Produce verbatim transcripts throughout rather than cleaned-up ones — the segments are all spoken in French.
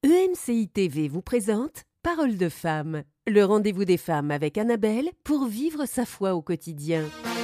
E M C I T V vous présente Parole de femme, le rendez-vous des femmes avec Annabelle pour vivre sa foi au quotidien.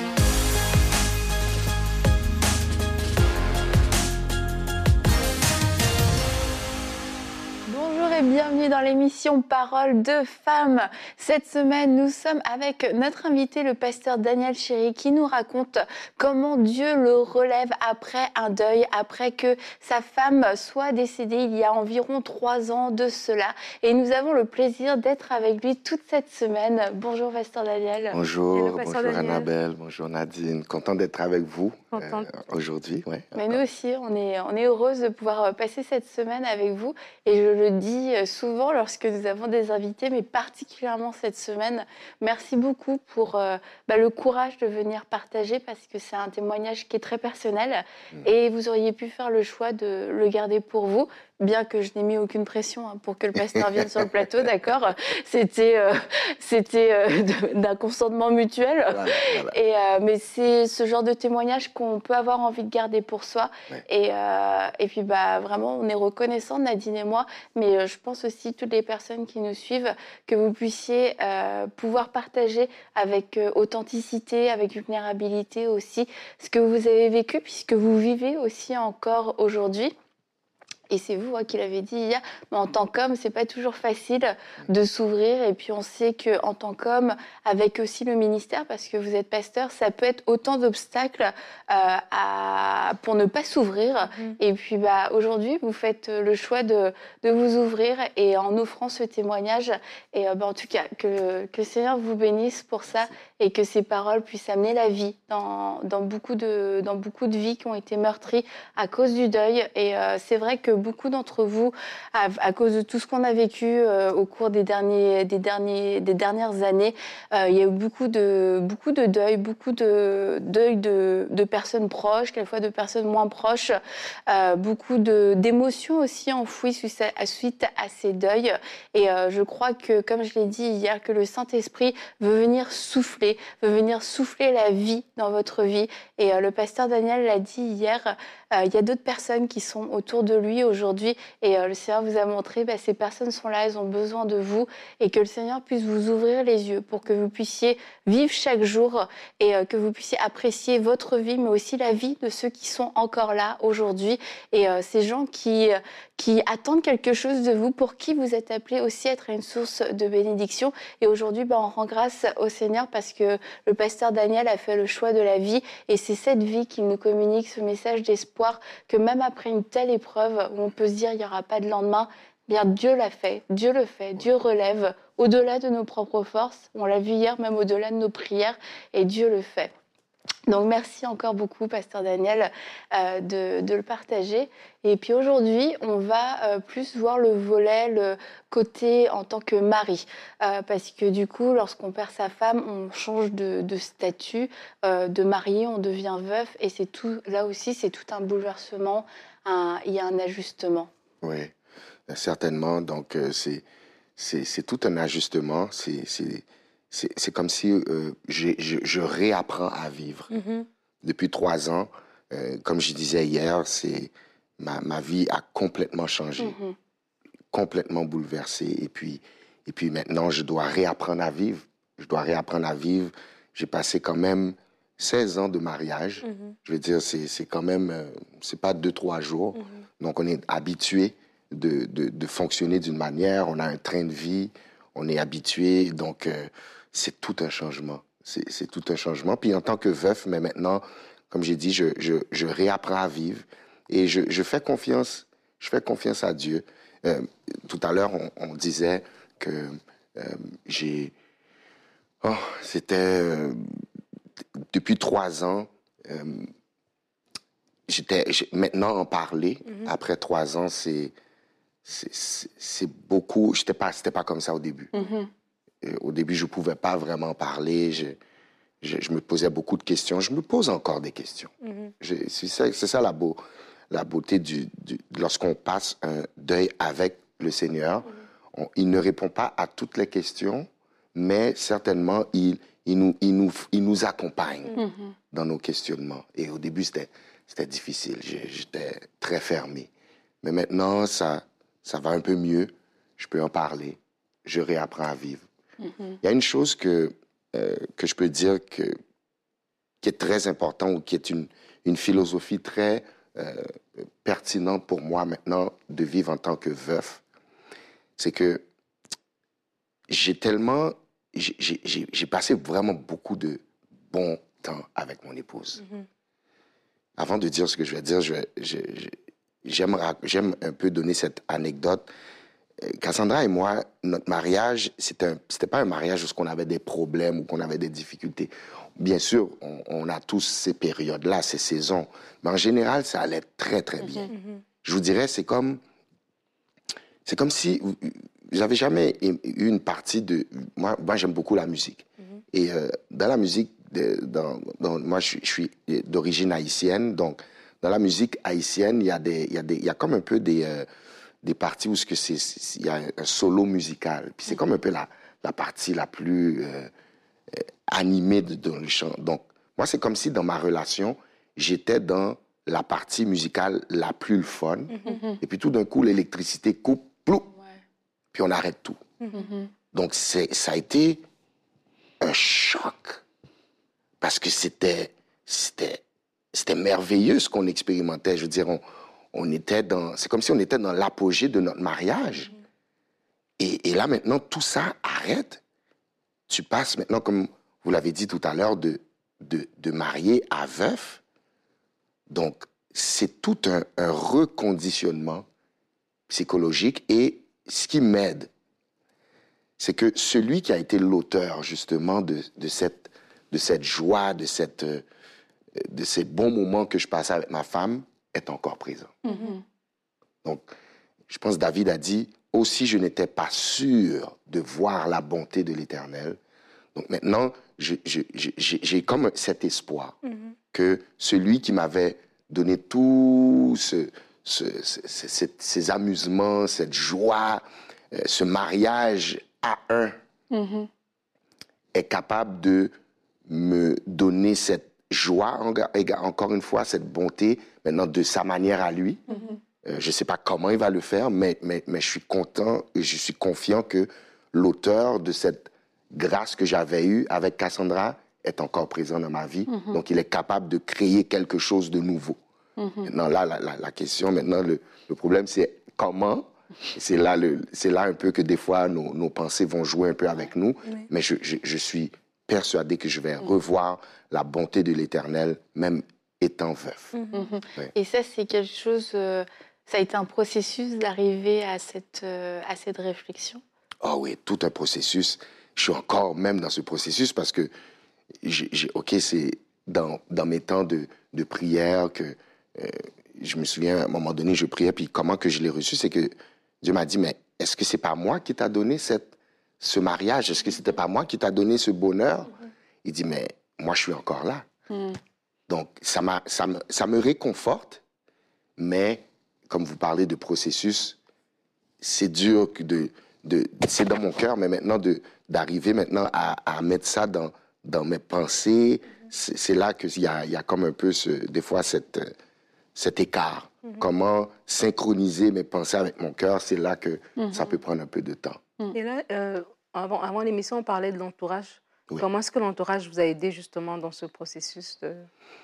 Bonjour et bienvenue dans l'émission Parole de femmes. Cette semaine, nous sommes avec notre invité, le pasteur Daniel Chéry, qui nous raconte comment Dieu le relève après un deuil, après que sa femme soit décédée il y a environ trois ans de cela. Et nous avons le plaisir d'être avec lui toute cette semaine. Bonjour pasteur Daniel. Bonjour, bonjour Daniel. Annabelle, bonjour Nadine. Content d'être avec vous euh, aujourd'hui. Ouais. Mais nous aussi, on est, on est heureuse de pouvoir passer cette semaine avec vous. Et je le dis souvent lorsque nous avons des invités, mais particulièrement cette semaine. Merci beaucoup pour euh, bah, le courage de venir partager, parce que c'est un témoignage qui est très personnel. Mmh. Et vous auriez pu faire le choix de le garder pour vous, bien que je n'ai mis aucune pression hein, pour que le pasteur vienne sur le plateau, d'accord. C'était, euh, c'était euh, d'un consentement mutuel. Voilà, voilà. Et, euh, mais c'est ce genre de témoignage qu'on peut avoir envie de garder pour soi. Ouais. Et, euh, et puis bah, vraiment, on est reconnaissants, Nadine et moi, mais euh, je pense aussi toutes les personnes qui nous suivent, que vous puissiez euh, pouvoir partager avec euh, authenticité, avec vulnérabilité aussi, ce que vous avez vécu, puisque vous vivez aussi encore aujourd'hui. Et c'est vous hein, qui l'avez dit hier, mais en tant qu'homme, c'est pas toujours facile de s'ouvrir. Et puis on sait qu'en tant qu'homme, avec aussi le ministère, parce que vous êtes pasteur, ça peut être autant d'obstacles euh, à... pour ne pas s'ouvrir. Mmh. Et puis bah, aujourd'hui, vous faites le choix de, de vous ouvrir et en offrant ce témoignage. Et euh, bah, en tout cas, que, que le Seigneur vous bénisse pour ça et que ces paroles puissent amener la vie dans, dans, beaucoup, de, dans beaucoup de vies qui ont été meurtries à cause du deuil. Et euh, c'est vrai que beaucoup d'entre vous, à, à cause de tout ce qu'on a vécu euh, au cours des, derniers, des, derniers, des dernières années, euh, il y a eu beaucoup de, beaucoup de deuil, beaucoup de deuil de, de personnes proches, quelquefois de personnes moins proches, euh, beaucoup de, d'émotions aussi enfouies suite à, suite à ces deuils. Et euh, je crois que, comme je l'ai dit hier, que le Saint-Esprit veut venir souffler, veut venir souffler la vie dans votre vie. Et euh, le pasteur Daniel l'a dit hier, euh, il y a d'autres personnes qui sont autour de lui aujourd'hui, et euh, le Seigneur vous a montré, bah, ces personnes sont là, elles ont besoin de vous, et que le Seigneur puisse vous ouvrir les yeux pour que vous puissiez vivre chaque jour et euh, que vous puissiez apprécier votre vie, mais aussi la vie de ceux qui sont encore là aujourd'hui, et euh, ces gens qui, qui attendent quelque chose de vous, pour qui vous êtes appelés aussi à être une source de bénédiction. Et aujourd'hui, bah, on rend grâce au Seigneur parce que le pasteur Daniel a fait le choix de la vie, et c'est cette vie qu'il nous communique, ce message d'espoir, que même après une telle épreuve où on peut se dire il n'y aura pas de lendemain, bien Dieu l'a fait, Dieu le fait, Dieu relève au-delà de nos propres forces, on l'a vu hier, même au-delà de nos prières, et Dieu le fait. Donc merci encore beaucoup, pasteur Daniel, euh, de, de le partager. Et puis aujourd'hui, on va euh, plus voir le volet, le côté en tant que mari. Euh, parce que du coup, lorsqu'on perd sa femme, on change de, de statut, euh, de marié, on devient veuf. Et c'est tout, là aussi, c'est tout un bouleversement, un, il y a un ajustement. Oui, certainement. Donc, euh, c'est, c'est, c'est tout un ajustement. C'est... c'est... C'est, c'est comme si euh, je, je, je réapprends à vivre. Mm-hmm. Depuis trois ans, euh, comme je disais hier, c'est, ma, ma vie a complètement changé, mm-hmm. complètement bouleversée. Et puis, et puis maintenant, je dois réapprendre à vivre. Je dois réapprendre à vivre. J'ai passé quand même seize ans de mariage. Mm-hmm. Je veux dire, c'est, c'est quand même, euh, c'est pas deux, trois jours. Mm-hmm. Donc, on est habitué de, de, de fonctionner d'une manière. On a un train de vie. On est habitué. Donc, euh, c'est tout un changement. C'est, c'est tout un changement. Puis en tant que veuf, mais maintenant, comme j'ai dit, je, je, je réapprends à vivre et je, je fais confiance. Je fais confiance à Dieu. Euh, tout à l'heure, on, on disait que euh, j'ai... Oh, c'était... Euh, depuis trois ans, euh, j'étais... J'ai, maintenant, en parler, mm-hmm. après trois ans, c'est, c'est, c'est, c'est beaucoup... J'étais pas, c'était pas comme ça au début. Mm-hmm. Au début, je ne pouvais pas vraiment parler. Je, je, je me posais beaucoup de questions. Je me pose encore des questions. Mm-hmm. Je, c'est ça, c'est ça la, beau, la beauté du, du, lorsqu'on passe un deuil avec le Seigneur. Mm-hmm. On, il ne répond pas à toutes les questions, mais certainement, il, il, nous, il, nous, il nous accompagne mm-hmm. dans nos questionnements. Et au début, c'était, c'était difficile. J'étais très fermé. Mais maintenant, ça, ça va un peu mieux, je peux en parler, je réapprends à vivre. Mm-hmm. Il y a une chose que, euh, que je peux dire que, qui est très importante ou qui est une, une philosophie très euh, pertinente pour moi maintenant de vivre en tant que veuf, c'est que j'ai tellement, j'ai, j'ai, j'ai passé vraiment beaucoup de bon temps avec mon épouse. Mm-hmm. Avant de dire ce que je vais dire, je, je, je, j'aime, j'aime un peu donner cette anecdote. Cassandra et moi, notre mariage, c'était, un, c'était pas un mariage où on avait des problèmes ou qu'on avait des difficultés. Bien sûr, on, on a tous ces périodes-là, ces saisons. Mais en général, ça allait très, très bien. Mm-hmm. Je vous dirais, c'est comme, c'est comme si j'avais jamais eu une partie de... Moi, moi j'aime beaucoup la musique. Mm-hmm. Et euh, dans la musique, de, dans, dans, moi, je, je suis d'origine haïtienne. Donc, dans la musique haïtienne, il y a, des, il y a, des, il y a comme un peu des... Euh, des parties où c'est, c'est, il y a un solo musical. Puis c'est comme un peu la, la partie la plus euh, animée de, dans le chant. Donc, moi, c'est comme si dans ma relation, j'étais dans la partie musicale la plus fun. Mm-hmm. Et puis tout d'un coup, l'électricité coupe, plou, ouais. Puis on arrête tout. Mm-hmm. Donc, c'est, ça a été un choc. Parce que c'était, c'était, c'était merveilleux ce qu'on expérimentait. Je veux dire, on... On était dans, c'est comme si on était dans l'apogée de notre mariage. Mm-hmm. Et, et là, maintenant, tout ça arrête. Tu passes maintenant, comme vous l'avez dit tout à l'heure, de, de, de marié à veuf. Donc, c'est tout un, un reconditionnement psychologique. Et ce qui m'aide, c'est que celui qui a été l'auteur, justement, de, de, cette, de cette joie, de, cette, de ces bons moments que je passais avec ma femme, est encore présent. Mm-hmm. Donc, je pense que David a dit, aussi je n'étais pas sûr de voir la bonté de l'Éternel. Donc maintenant, je, je, je, j'ai comme cet espoir mm-hmm. que celui qui m'avait donné tout ce, ce, ce, ce, ces amusements, cette joie, euh, ce mariage à un, mm-hmm. est capable de me donner cette joie, encore une fois, cette bonté, maintenant, de sa manière à lui. Mm-hmm. Euh, je ne sais pas comment il va le faire, mais, mais, mais je suis content et je suis confiant que l'auteur de cette grâce que j'avais eue avec Cassandra est encore présent dans ma vie. Mm-hmm. Donc, il est capable de créer quelque chose de nouveau. Mm-hmm. Maintenant, là, la, la, la question, maintenant, le, le problème, c'est comment. C'est là, le, c'est là un peu que des fois, nos, nos pensées vont jouer un peu avec nous. Oui. Mais je, je, je suis persuadé que je vais revoir la bonté de l'Éternel, même étant veuf. Mm-hmm. Oui. Et ça, c'est quelque chose... Euh, ça a été un processus d'arriver à cette, euh, à cette réflexion? Oh oui, tout un processus. Je suis encore même dans ce processus parce que, j'ai, j'ai, OK, c'est dans, dans mes temps de, de prière que euh, je me souviens, à un moment donné, je priais, puis comment que je l'ai reçu, c'est que Dieu m'a dit, mais est-ce que c'est pas moi qui t'a donné cette, ce mariage? Est-ce que c'était pas moi qui t'a donné ce bonheur? Mm-hmm. Il dit, mais moi, je suis encore là. Mm. Donc, ça, m'a, ça, me, ça me réconforte, mais comme vous parlez de processus, c'est dur de, de, c'est dans mon cœur, mais maintenant de, d'arriver maintenant à, à mettre ça dans, dans mes pensées, mm-hmm. c'est, c'est là qu'il y a, il y a comme un peu, ce, des fois, cette, cet écart. Mm-hmm. Comment synchroniser mes pensées avec mon cœur, c'est là que mm-hmm. ça peut prendre un peu de temps. Et là, euh, avant, avant l'émission, on parlait de l'entourage. Oui. Comment est-ce que l'entourage vous a aidé justement dans ce processus de...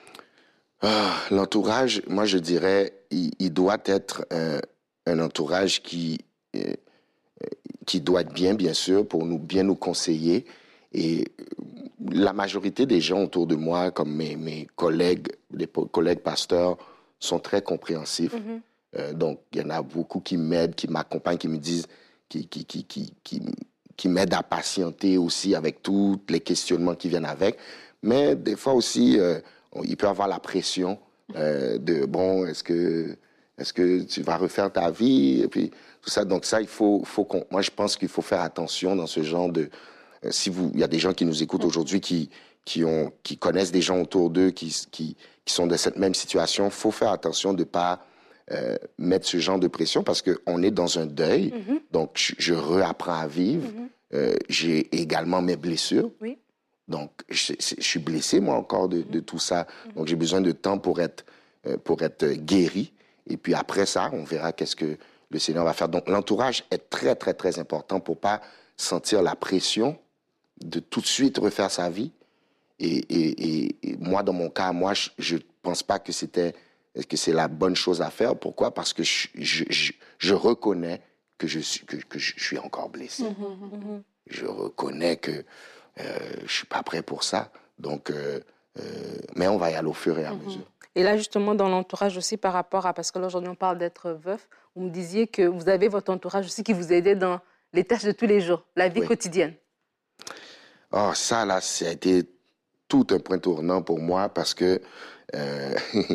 Ah, l'entourage, moi je dirais, il, il doit être un, un entourage qui, euh, qui doit être bien, bien sûr, pour nous, bien nous conseiller. Et la majorité des gens autour de moi, comme mes, mes collègues, les collègues pasteurs, sont très compréhensifs. Mm-hmm. Euh, donc, il y en a beaucoup qui m'aident, qui m'accompagnent, qui me disent, qui, qui, qui, qui, qui, qui m'aident à patienter aussi avec tous les questionnements qui viennent avec. Mais des fois aussi... Euh, il peut avoir la pression euh, de, bon, est-ce que, est-ce que tu vas refaire ta vie? Et puis, tout ça. Donc ça, il faut, faut qu'on... Moi, je pense qu'il faut faire attention dans ce genre de... Euh, si vous... Il y a des gens qui nous écoutent aujourd'hui qui, qui, ont, qui connaissent des gens autour d'eux qui, qui, qui sont dans cette même situation. Il faut faire attention de ne pas euh, mettre ce genre de pression parce qu'on est dans un deuil. Mm-hmm. Donc, je, je réapprends à vivre. Mm-hmm. Euh, j'ai également mes blessures. Oui. Donc, je, je suis blessé, moi, encore de, de tout ça. Donc, j'ai besoin de temps pour être, pour être guéri. Et puis après ça, on verra qu'est-ce que le Seigneur va faire. Donc, l'entourage est très, très, très important pour ne pas sentir la pression de tout de suite refaire sa vie. Et, et, et, et moi, dans mon cas, moi, je ne pense pas que c'était que c'est la bonne chose à faire. Pourquoi? Parce que je, je, je, je reconnais que je suis, que, que je suis encore blessé. Mmh, mmh. Je reconnais que euh, je ne suis pas prêt pour ça. Donc, euh, euh, mais on va y aller au fur et à mesure. Et là, justement, dans l'entourage aussi, par rapport à... Parce que là, aujourd'hui, on parle d'être veuf. Vous me disiez que vous avez votre entourage aussi qui vous aidait dans les tâches de tous les jours, la vie oui. quotidienne. Oh, ça, là, ça a été tout un point tournant pour moi parce que, euh,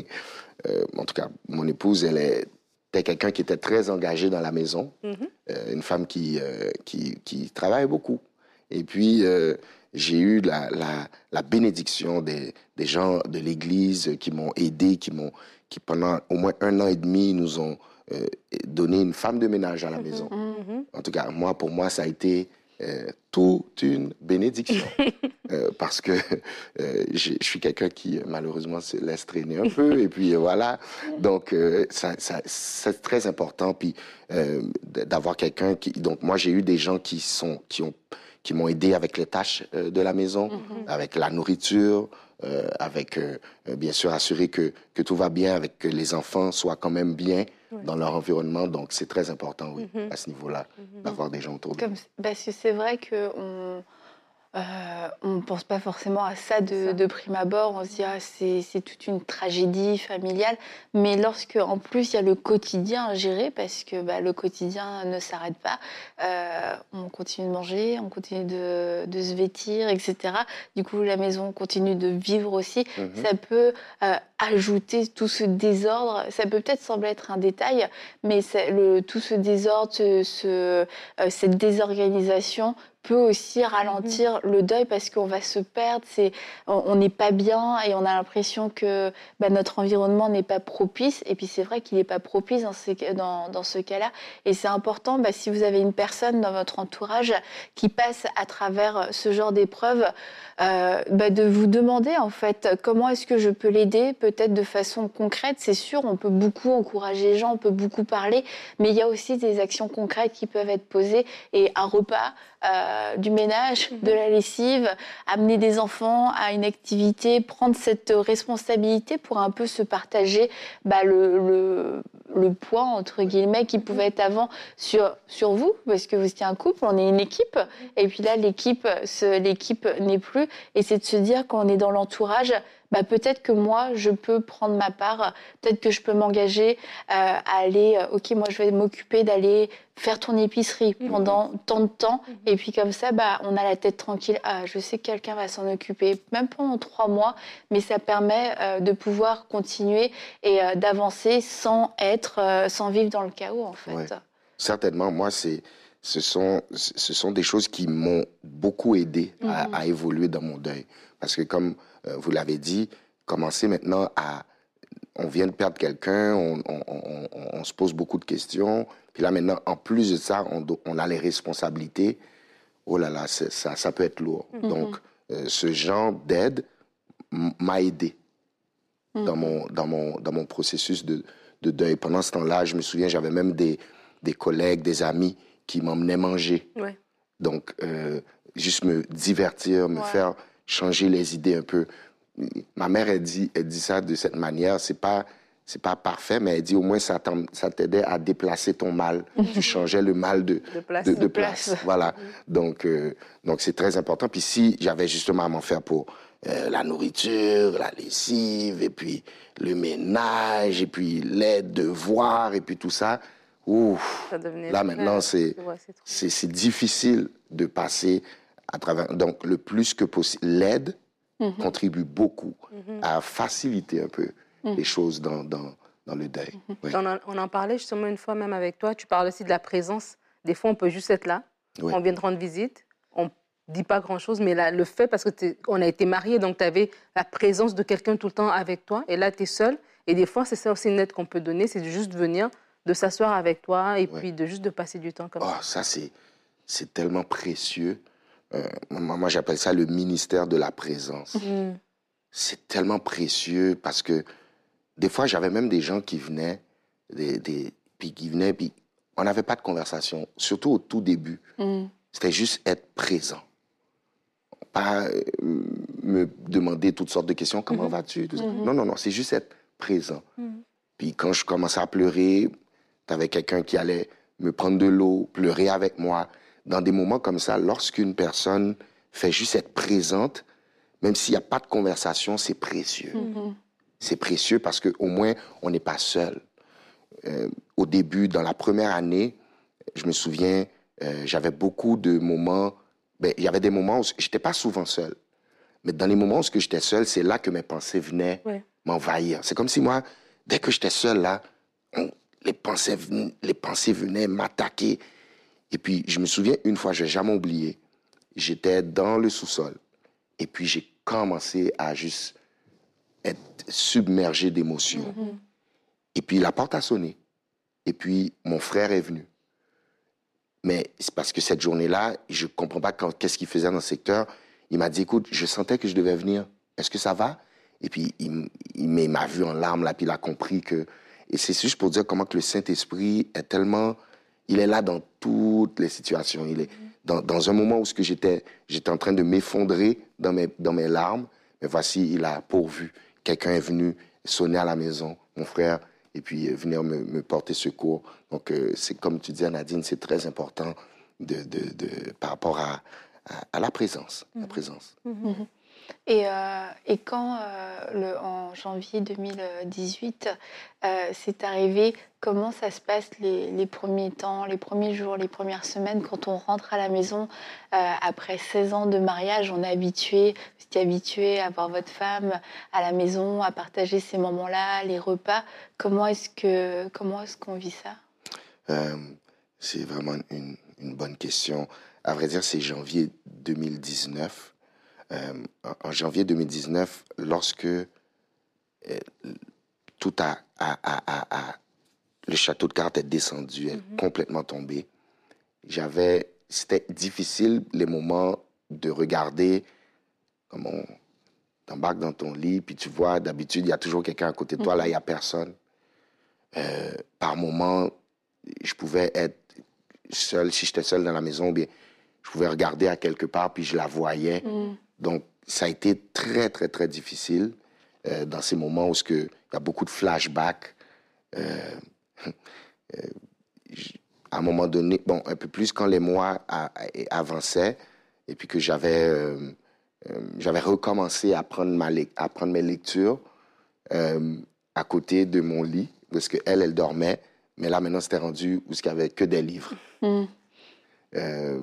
euh, en tout cas, mon épouse, elle était quelqu'un qui était très engagé dans la maison, mm-hmm. euh, une femme qui, euh, qui, qui travaille beaucoup. Et puis... Euh, j'ai eu la, la, la bénédiction des, des gens de l'Église qui m'ont aidé, qui, m'ont, qui pendant au moins un an et demi nous ont euh, donné une femme de ménage à la maison. Mm-hmm. En tout cas, moi, pour moi, ça a été euh, toute une bénédiction. euh, parce que euh, je suis quelqu'un qui, malheureusement, se laisse traîner un peu. Et puis, euh, voilà. Donc, euh, ça, ça, c'est très important. Puis, euh, d'avoir quelqu'un qui... Donc, moi, j'ai eu des gens qui, sont, qui ont... qui m'ont aidé avec les tâches euh, de la maison, mm-hmm. avec la nourriture, euh, avec, euh, bien sûr, assurer que, que tout va bien, avec que les enfants soient quand même bien oui. dans leur environnement. Donc, c'est très important, oui, mm-hmm. à ce niveau-là, mm-hmm. d'avoir des gens autour de nous. Parce que c'est vrai qu'on euh, on ne pense pas forcément à ça de, ça. de prime abord. On se dit, ah, c'est, c'est toute une tragédie familiale. Mais lorsque, en plus, il y a le quotidien à gérer, parce que bah, le quotidien ne s'arrête pas, euh, on continue de manger, on continue de, de se vêtir, et cetera. Du coup, la maison continue de vivre aussi. Mm-hmm. Ça peut euh, ajouter tout ce désordre. Ça peut peut-être sembler être un détail, mais le, tout ce désordre, ce, ce, euh, cette désorganisation peut aussi ralentir mmh. le deuil parce qu'on va se perdre, c'est, on n'est pas bien et on a l'impression que bah, notre environnement n'est pas propice. Et puis c'est vrai qu'il n'est pas propice dans, ces, dans, dans ce cas-là. Et c'est important, bah, si vous avez une personne dans votre entourage qui passe à travers ce genre d'épreuve, euh, bah, de vous demander en fait comment est-ce que je peux l'aider, peut-être de façon concrète. C'est sûr, on peut beaucoup encourager les gens, on peut beaucoup parler, mais il y a aussi des actions concrètes qui peuvent être posées. Et un repas, Euh, du ménage, mmh. de la lessive, amener des enfants à une activité, prendre cette responsabilité pour un peu se partager bah, le, le, le poids, entre guillemets, qui pouvait être avant sur, sur vous, parce que vous étiez un couple, on est une équipe, et puis là, l'équipe, ce, l'équipe n'est plus, et c'est de se dire qu'on est dans l'entourage, bah, peut-être que moi, je peux prendre ma part, peut-être que je peux m'engager euh, à aller, euh, ok, moi, je vais m'occuper d'aller faire ton épicerie mmh. pendant tant de temps, mmh. et puis comme ça, bah, on a la tête tranquille, ah, je sais que quelqu'un va s'en occuper, même pendant trois mois, mais ça permet euh, de pouvoir continuer et euh, d'avancer sans être, euh, sans vivre dans le chaos, en fait. Ouais. Certainement, moi, c'est, ce sont, ce sont des choses qui m'ont beaucoup aidé mmh. à, à évoluer dans mon deuil, parce que comme euh, vous l'avez dit, commencer maintenant à... On vient de perdre quelqu'un, on, on, on, on, on se pose beaucoup de questions. Puis là, maintenant, en plus de ça, on, on a les responsabilités. Oh là là, ça, ça peut être lourd. Mm-hmm. Donc, euh, ce genre d'aide m'a aidé mm-hmm. dans, mon, dans, mon, dans mon processus de, de deuil. Pendant ce temps-là, je me souviens, j'avais même des, des collègues, des amis qui m'emmenaient manger. Ouais. Donc, euh, juste me divertir, me ouais. faire... changer les idées un peu. Ma mère, elle dit, elle dit ça de cette manière. C'est pas, c'est pas parfait, mais elle dit au moins ça, ça t'aidait à déplacer ton mal. Tu changeais le mal de, de place. De, de place. place. Voilà. Donc, euh, donc, c'est très important. Puis si j'avais justement à m'en faire pour euh, la nourriture, la lessive, et puis le ménage, et puis les devoirs, et puis tout ça, ouf, ça là maintenant, c'est, ouais, c'est, c'est, c'est difficile de passer à travers, donc, le plus que possible, l'aide mm-hmm. contribue beaucoup mm-hmm. à faciliter un peu mm-hmm. les choses dans, dans, dans le deuil. Mm-hmm. Oui. On, en, on en parlait justement une fois même avec toi. Tu parles aussi de la présence. Des fois, on peut juste être là. Oui. On vient de rendre visite. On ne dit pas grand-chose, mais là, le fait, parce qu'on a été mariés, donc tu avais la présence de quelqu'un tout le temps avec toi. Et là, tu es seul. Et des fois, c'est ça aussi une aide qu'on peut donner, c'est de juste venir, de s'asseoir avec toi et oui. puis de juste de passer du temps comme oh, ça. Ça, c'est, c'est tellement précieux. Euh, moi, j'appelle ça le ministère de la présence. Mmh. C'est tellement précieux parce que des fois, j'avais même des gens qui venaient, des, des, puis qui venaient, puis on n'avait pas de conversation, surtout au tout début. Mm. C'était juste être présent. Pas euh, me demander toutes sortes de questions. Comment mm-hmm. vas-tu? Mm-hmm. Non, non, non, c'est juste être présent. Mm. Puis quand je commençais à pleurer, t'avais quelqu'un qui allait me prendre de l'eau, pleurer avec moi. Dans des moments comme ça, lorsqu'une personne fait juste être présente, même s'il n'y a pas de conversation, c'est précieux. Mm-hmm. C'est précieux parce qu'au moins, on n'est pas seul. Euh, au début, dans la première année, je me souviens, euh, j'avais beaucoup de moments... Ben, il y avait des moments où je n'étais pas souvent seul. Mais dans les moments où j'étais seul, c'est là que mes pensées venaient ouais. m'envahir. C'est comme si moi, dès que j'étais seul, là, on, les, pensées, les pensées venaient m'attaquer. Et puis, je me souviens, une fois, je n'ai jamais oublié, j'étais dans le sous-sol. Et puis, j'ai commencé à juste être submergé d'émotions. Mm-hmm. Et puis, la porte a sonné. Et puis, mon frère est venu. Mais c'est parce que cette journée-là, je ne comprends pas quand, qu'est-ce qu'il faisait dans le secteur. Il m'a dit, écoute, je sentais que je devais venir. Est-ce que ça va? Et puis, il, il m'a vu en larmes, là, puis il a compris que... Et c'est juste pour dire comment que le Saint-Esprit est tellement... Il est là dans toutes les situations. Il est dans, dans un moment où ce que j'étais, j'étais en train de m'effondrer dans mes, dans mes larmes. Mais voici, il a pourvu. Quelqu'un est venu sonner à la maison, mon frère, et puis euh, venir me, me porter secours. Donc, euh, c'est comme tu dis, Nadine, c'est très important de, de, de, par rapport à, à, à la présence. Mmh. La présence. Mmh. Et, euh, et quand, euh, le, en janvier deux mille dix-huit, euh, c'est arrivé, comment ça se passe les, les premiers temps, les premiers jours, les premières semaines, quand on rentre à la maison euh, après seize ans de mariage, on est habitué, vous étiez habitué à voir votre femme à la maison, à partager ces moments-là, les repas. Comment est-ce que, comment est-ce qu'on vit ça? euh, C'est vraiment une, une bonne question. À vrai dire, c'est janvier deux mille dix-neuf. Euh, en janvier deux mille dix-neuf, lorsque euh, tout a, a, a, a, a... le château de cartes est descendu, est mm-hmm. complètement tombé, j'avais... C'était difficile, les moments de regarder, comme on t'embarque dans ton lit, puis tu vois, d'habitude, il y a toujours quelqu'un à côté de toi, mm-hmm. là, il n'y a personne. Euh, par moments, je pouvais être seul, si j'étais seul dans la maison, bien, je pouvais regarder à quelque part, puis je la voyais. Mm. Donc, ça a été très, très, très difficile euh, dans ces moments où il y a beaucoup de flashbacks. Euh, euh, à un moment donné, bon, un peu plus quand les mois a, a, avançaient et puis que j'avais, euh, euh, j'avais recommencé à prendre, ma, à prendre mes lectures euh, à côté de mon lit, parce qu'elle, elle dormait, mais là, maintenant, c'était rendu où il n'y avait que des livres. Mm. Euh,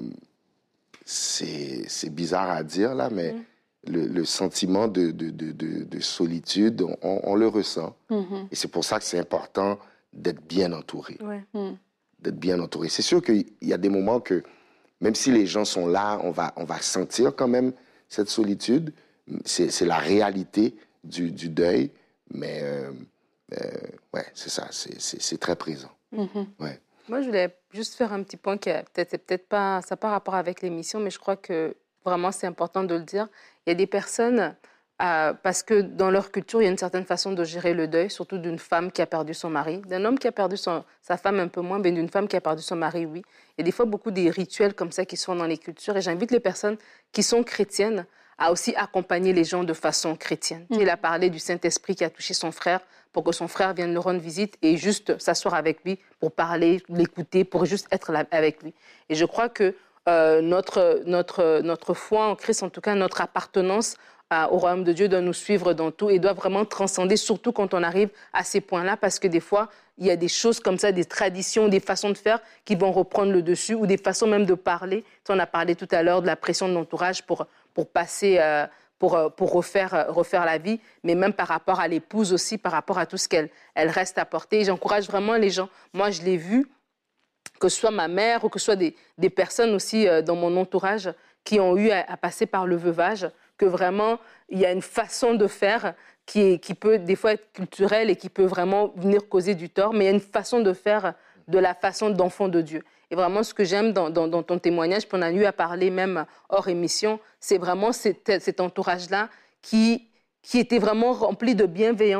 C'est, c'est bizarre à dire, là, mais mmh. le, le sentiment de, de, de, de, de solitude, on, on le ressent. Mmh. Et c'est pour ça que c'est important d'être bien entouré. Ouais. Mmh. D'être bien entouré. C'est sûr qu'il y a des moments que, même si les gens sont là, on va, on va sentir quand même cette solitude. C'est, c'est la réalité du, du deuil, mais euh, euh, ouais, c'est ça, c'est, c'est, c'est très présent. Mmh. Ouais. Moi, je voulais juste faire un petit point qui a peut-être, c'est peut-être pas, ça n'a pas rapport avec l'émission, mais je crois que vraiment c'est important de le dire. Il y a des personnes, euh, parce que dans leur culture, il y a une certaine façon de gérer le deuil, surtout d'une femme qui a perdu son mari, d'un homme qui a perdu son, sa femme un peu moins, mais d'une femme qui a perdu son mari, oui. Il y a des fois beaucoup des rituels comme ça qui sont dans les cultures, et j'invite les personnes qui sont chrétiennes à aussi accompagner les gens de façon chrétienne. Mmh. Il a parlé du Saint-Esprit qui a touché son frère, pour que son frère vienne le rendre visite et juste s'asseoir avec lui pour parler, l'écouter, pour juste être là avec lui. Et je crois que euh, notre, notre, notre foi en Christ, en tout cas notre appartenance à, au royaume de Dieu doit nous suivre dans tout et doit vraiment transcender, surtout quand on arrive à ces points-là, parce que des fois, il y a des choses comme ça, des traditions, des façons de faire qui vont reprendre le dessus ou des façons même de parler. On a parlé tout à l'heure de la pression de l'entourage pour, pour passer... Euh, Pour, pour refaire, refaire la vie, mais même par rapport à l'épouse aussi, par rapport à tout ce qu'elle elle reste à porter. Et j'encourage vraiment les gens. Moi, je l'ai vu, que ce soit ma mère ou que ce soit des, des personnes aussi euh, dans mon entourage qui ont eu à, à passer par le veuvage, que vraiment, il y a une façon de faire qui, est, qui peut des fois être culturelle et qui peut vraiment venir causer du tort, mais il y a une façon de faire de la façon d'enfant de Dieu. Et vraiment, ce que j'aime dans, dans, dans ton témoignage, puis on a eu à parler même hors émission, c'est vraiment cet, cet entourage-là qui, qui était vraiment rempli de bienveillance,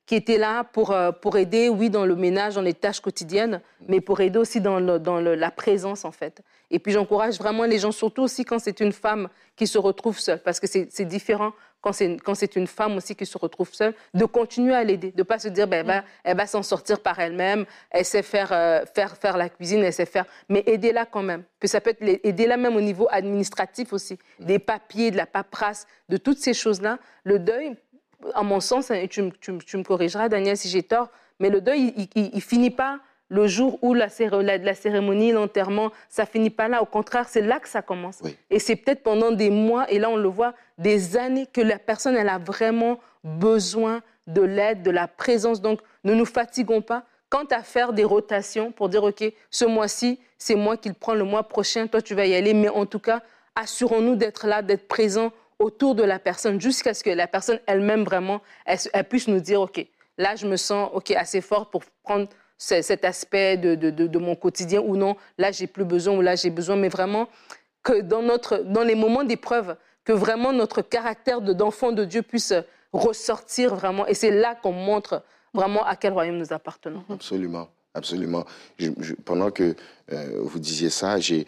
qui était là pour, euh, pour aider, oui, dans le ménage, dans les tâches quotidiennes, mais pour aider aussi dans, le, dans le, la présence, en fait. Et puis, j'encourage vraiment les gens, surtout aussi quand c'est une femme qui se retrouve seule, parce que c'est différent quand c'est, quand c'est une femme aussi qui se retrouve seule, de continuer à l'aider, de ne pas se dire, ben, elle va, elle va s'en sortir par elle-même, elle sait faire, euh, faire, faire la cuisine, elle sait faire, mais aidez-la quand même. Puis ça peut être aider-la même au niveau administratif aussi, des papiers, de la paperasse, de toutes ces choses-là. Le deuil, à mon sens, tu, tu, tu me corrigeras, Daniel, si j'ai tort, mais le deuil, il ne finit pas le jour où la, la, la cérémonie, l'enterrement, ça ne finit pas là. Au contraire, c'est là que ça commence. Oui. Et c'est peut-être pendant des mois, et là on le voit, des années que la personne, elle a vraiment besoin de l'aide, de la présence. Donc, ne nous fatiguons pas. Quant à faire des rotations pour dire, OK, ce mois-ci, c'est moi qui le prends, le mois prochain, toi, tu vas y aller. Mais en tout cas, assurons-nous d'être là, d'être présents autour de la personne, jusqu'à ce que la personne elle-même, vraiment, elle, elle puisse nous dire, OK, là, je me sens OK, assez forte pour prendre cet aspect de, de, de, de mon quotidien ou non, là, j'ai plus besoin ou là, j'ai besoin. Mais vraiment, que dans, notre, dans les moments d'épreuve, que vraiment notre caractère d'enfant de Dieu puisse ressortir vraiment. Et c'est là qu'on montre vraiment à quel royaume nous appartenons. Absolument, absolument. Je, je, pendant que euh, vous disiez ça, j'ai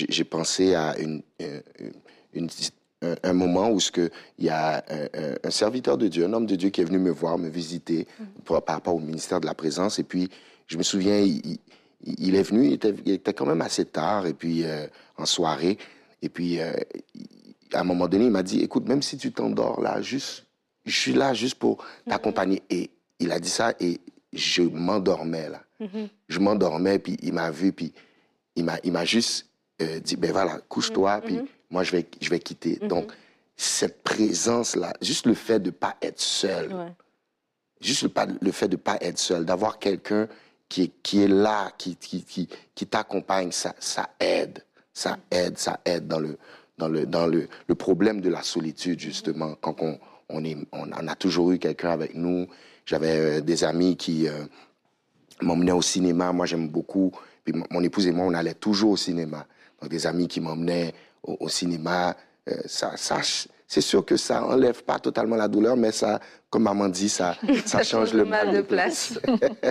pensé à une, une, une, un, un moment où il y a un, un serviteur de Dieu, un homme de Dieu qui est venu me voir, me visiter pour, par rapport au ministère de la présence. Et puis, je me souviens, il, il est venu, il était, il était quand même assez tard, et puis euh, en soirée. Et puis, euh, à un moment donné, il m'a dit, écoute, même si tu t'endors là, juste, je suis là juste pour t'accompagner. Et il a dit ça, et je m'endormais là. Mm-hmm. Je m'endormais, puis il m'a vu, puis il m'a juste euh, dit, ben voilà, couche-toi, mm-hmm. puis moi, je vais, je vais quitter. Mm-hmm. Donc, cette présence-là, juste le fait de ne pas être seul, ouais. juste le, le fait de ne pas être seul, d'avoir quelqu'un qui est, qui est là, qui, qui, qui, qui t'accompagne, ça, ça aide. Ça aide, ça aide dans le, dans le, dans le, le problème de la solitude, justement. Quand on, on, est, on, on a toujours eu quelqu'un avec nous. J'avais euh, des amis qui euh, m'emmenaient au cinéma. Moi, j'aime beaucoup. Puis mon épouse et moi, on allait toujours au cinéma. Donc, des amis qui m'emmenaient au, au cinéma. Euh, ça, ça, c'est sûr que ça enlève pas totalement la douleur, mais ça, comme maman dit, ça, ça, ça change le mal de place.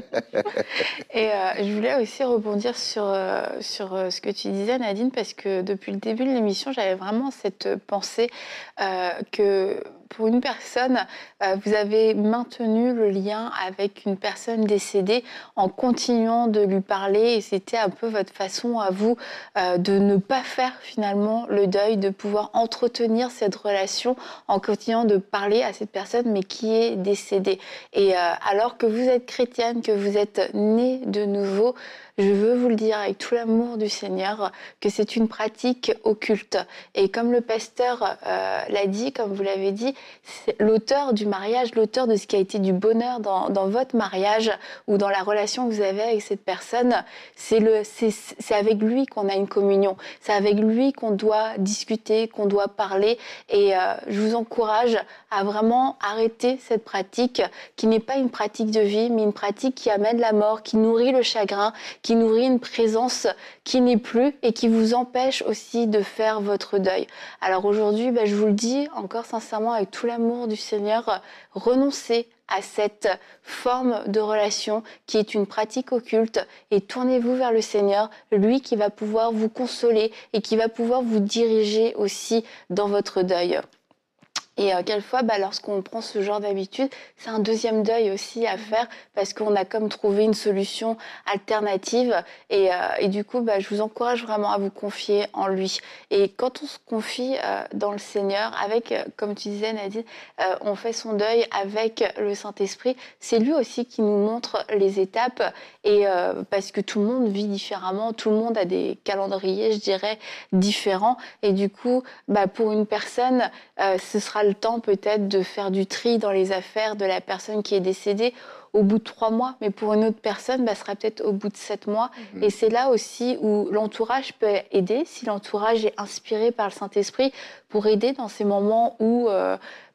Et euh, je voulais aussi rebondir sur, euh, sur euh, ce que tu disais, Nadine, parce que depuis le début de l'émission, j'avais vraiment cette pensée euh, que pour une personne, euh, vous avez maintenu le lien avec une personne décédée en continuant de lui parler, et c'était un peu votre façon à vous euh, de ne pas faire finalement le deuil, de pouvoir entretenir cette relation en continuant de parler à cette personne, mais qui est décédée. Et euh, alors que vous êtes chrétienne, que vous êtes née de nouveau, je veux vous le dire avec tout l'amour du Seigneur, que c'est une pratique occulte. Et comme le pasteur euh, l'a dit, comme vous l'avez dit, l'auteur du mariage, l'auteur de ce qui a été du bonheur dans, dans votre mariage ou dans la relation que vous avez avec cette personne, c'est avec lui qu'on a une communion. C'est avec lui qu'on doit discuter, qu'on doit parler. Et euh, je vous encourage à vraiment arrêter cette pratique qui n'est pas une pratique de vie, mais une pratique qui amène la mort, qui nourrit le chagrin, qui nourrit une présence qui n'est plus et qui vous empêche aussi de faire votre deuil. Alors aujourd'hui, bah, je vous le dis encore sincèrement avec tout l'amour du Seigneur, renoncez à cette forme de relation qui est une pratique occulte et tournez-vous vers le Seigneur, lui qui va pouvoir vous consoler et qui va pouvoir vous diriger aussi dans votre deuil. Et euh, quelquefois, bah, lorsqu'on prend ce genre d'habitude, c'est un deuxième deuil aussi à faire parce qu'on a comme trouvé une solution alternative. Et, euh, et du coup, bah, je vous encourage vraiment à vous confier en lui. Et quand on se confie euh, dans le Seigneur, avec, euh, comme tu disais Nadine, euh, on fait son deuil avec le Saint-Esprit, c'est lui aussi qui nous montre les étapes. Et euh, parce que tout le monde vit différemment, tout le monde a des calendriers, je dirais, différents. Et du coup, bah, pour une personne, euh, ce sera le temps peut-être de faire du tri dans les affaires de la personne qui est décédée au bout de trois mois, mais pour une autre personne, bah, ce sera peut-être au bout de sept mois. Mmh. Et c'est là aussi où l'entourage peut aider, si l'entourage est inspiré par le Saint-Esprit, pour aider dans ces moments où euh,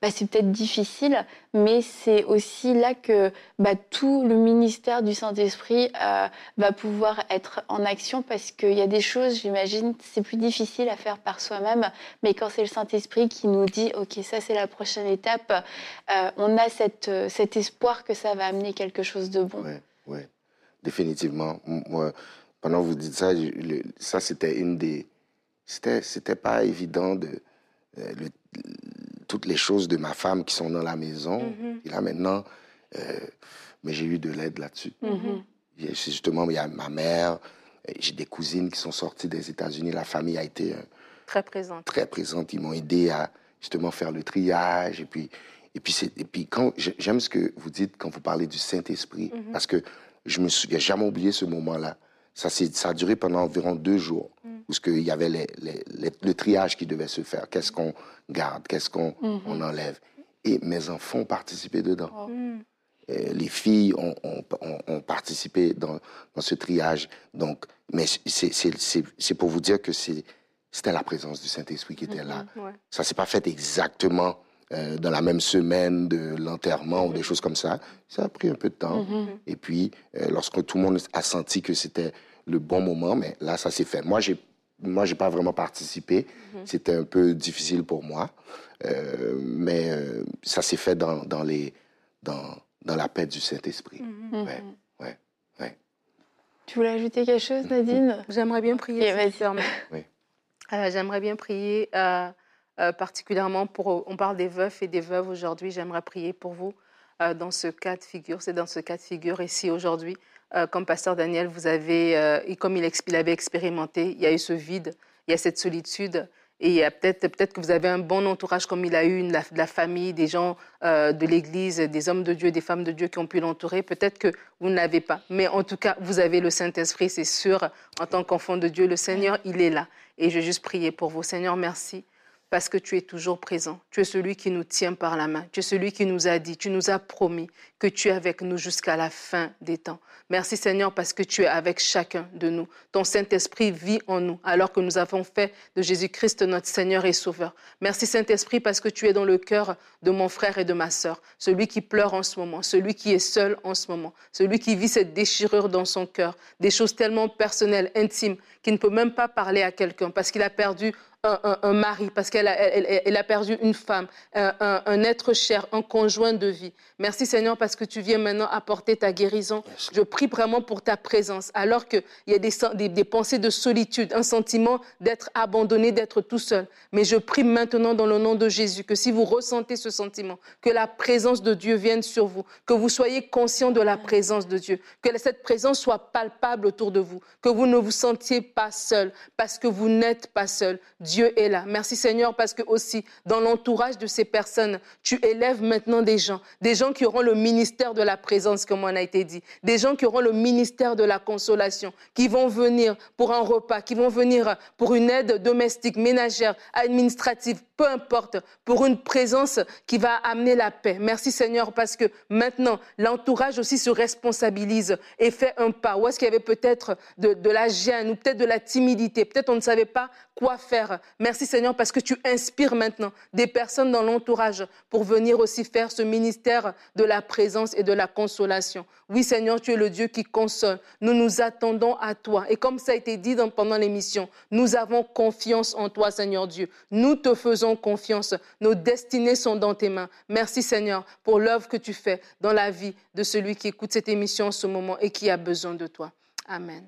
bah, c'est peut-être difficile, mais c'est aussi là que bah, tout le ministère du Saint-Esprit euh, va pouvoir être en action, parce qu'il y a des choses, j'imagine, c'est plus difficile à faire par soi-même, mais quand c'est le Saint-Esprit qui nous dit « Ok, ça c'est la prochaine étape euh, », on a cette, cet espoir que ça va amener quelque chose de bon. Oui, oui, définitivement. Moi, pendant que vous dites ça, le, ça c'était une des... C'était, c'était pas évident de... Euh, le, toutes les choses de ma femme qui sont dans la maison. Mm-hmm. Et là, maintenant, euh, mais j'ai eu de l'aide là-dessus. Mm-hmm. Justement, il y a ma mère, j'ai des cousines qui sont sorties des États-Unis. La famille a été... Euh, très présente. Très présente. Ils m'ont aidé à, justement, faire le triage. Et puis, et puis, c'est, et puis quand, j'aime ce que vous dites quand vous parlez du Saint-Esprit, mm-hmm. parce que je me souviens jamais oublié ce moment-là. Ça, c'est, ça a duré pendant environ deux jours, mm. où il y avait les, les, les, le triage qui devait se faire. Qu'est-ce qu'on garde, qu'est-ce qu'on mm-hmm. on enlève. Et mes enfants ont participé dedans. Oh. Mm. Les filles ont, ont, ont, ont participé dans, dans ce triage. Donc, mais c'est, c'est, c'est, c'est pour vous dire que c'est, c'était la présence du Saint-Esprit qui était mm-hmm. là. Ouais. Ça ne s'est pas fait exactement euh, dans la même semaine de l'enterrement mm-hmm. ou des choses comme ça. Ça a pris un peu de temps. Mm-hmm. Et puis, euh, lorsque tout le monde a senti que c'était le bon moment, mais là, ça s'est fait. Moi, j'ai, moi, j'ai pas vraiment participé. Mm-hmm. C'était un peu difficile pour moi. Euh, mais euh, ça s'est fait dans, dans, les, dans, dans la paix du Saint-Esprit. Mm-hmm. Ouais, ouais, ouais. Tu voulais ajouter quelque chose, Nadine? J'aimerais bien prier. Okay, si oui. euh, J'aimerais bien prier, euh, euh, particulièrement pour... On parle des veufs et des veuves aujourd'hui. J'aimerais prier pour vous euh, dans ce cas de figure. C'est dans ce cas de figure ici aujourd'hui. Euh, comme Pasteur Daniel, vous avez, euh, et comme il, il avait expérimenté, il y a eu ce vide, il y a cette solitude, et il y a peut-être, peut-être que vous avez un bon entourage comme il a eu, de la, de la famille, des gens euh, de l'Église, des hommes de Dieu, des femmes de Dieu qui ont pu l'entourer. Peut-être que vous ne l'avez pas, mais en tout cas, vous avez le Saint-Esprit, c'est sûr. En tant qu'enfant de Dieu, le Seigneur, il est là. Et je vais juste prier pour vous. Seigneur, merci. Parce que tu es toujours présent. Tu es celui qui nous tient par la main. Tu es celui qui nous a dit, tu nous as promis que tu es avec nous jusqu'à la fin des temps. Merci Seigneur parce que tu es avec chacun de nous. Ton Saint-Esprit vit en nous alors que nous avons fait de Jésus-Christ notre Seigneur et Sauveur. Merci Saint-Esprit parce que tu es dans le cœur de mon frère et de ma sœur. Celui qui pleure en ce moment, celui qui est seul en ce moment, celui qui vit cette déchirure dans son cœur, des choses tellement personnelles, intimes, qu'il ne peut même pas parler à quelqu'un parce qu'il a perdu Un, un, un mari, parce qu'elle a, elle, elle a perdu une femme, un, un, un être cher, un conjoint de vie. Merci Seigneur parce que tu viens maintenant apporter ta guérison. Je prie vraiment pour ta présence, alors qu'il y a des, des, des pensées de solitude, un sentiment d'être abandonné, d'être tout seul. Mais je prie maintenant dans le nom de Jésus que si vous ressentez ce sentiment, que la présence de Dieu vienne sur vous, que vous soyez conscient de la présence de Dieu, que cette présence soit palpable autour de vous, que vous ne vous sentiez pas seul, parce que vous n'êtes pas seul. Dieu est là. Merci Seigneur parce que aussi dans l'entourage de ces personnes, tu élèves maintenant des gens, des gens qui auront le ministère de la présence comme on a été dit, des gens qui auront le ministère de la consolation, qui vont venir pour un repas, qui vont venir pour une aide domestique, ménagère, administrative, peu importe, pour une présence qui va amener la paix. Merci Seigneur parce que maintenant l'entourage aussi se responsabilise et fait un pas. Où est-ce qu'il y avait peut-être de, de la gêne ou peut-être de la timidité, peut-être on ne savait pas quoi faire. Merci Seigneur parce que tu inspires maintenant des personnes dans l'entourage pour venir aussi faire ce ministère de la présence et de la consolation. Oui Seigneur, tu es le Dieu qui console. Nous nous attendons à toi. Et comme ça a été dit dans, pendant l'émission, nous avons confiance en toi Seigneur Dieu. Nous te faisons confiance. Nos destinées sont dans tes mains. Merci Seigneur pour l'œuvre que tu fais dans la vie de celui qui écoute cette émission en ce moment et qui a besoin de toi. Amen.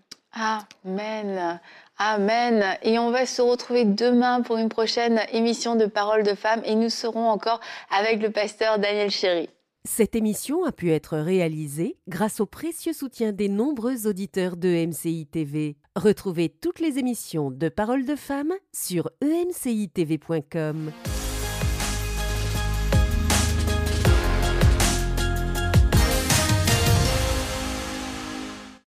Amen. Amen. Et on va se retrouver demain pour une prochaine émission de Paroles de Femmes et nous serons encore avec le pasteur Daniel Chéry. Cette émission a pu être réalisée grâce au précieux soutien des nombreux auditeurs de M C I T V. Retrouvez toutes les émissions de Paroles de Femmes sur e m c i t v point com.